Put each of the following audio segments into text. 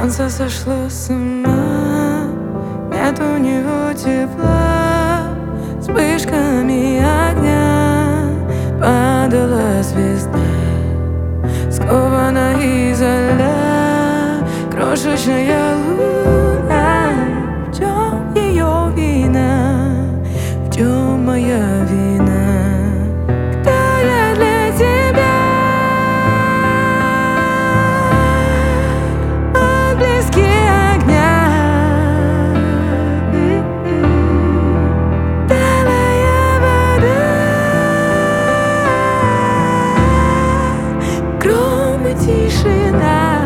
Солнце сошло с ума, нет у него тепла. Вспышками огня падала звезда, скована изо льда крошечная луна. В чем ее вина? В чем моя вина? Кто я для тебя? Отблески огня, талая вода, гром и тишина.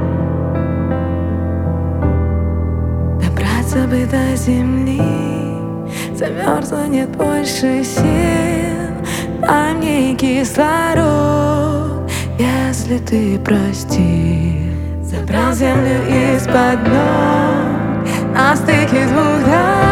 Добраться бы до земли, замерзла, нет больше сил. Дай мне кислород, если ты простил. Забрал землю из-под ног на стыке двух дорог.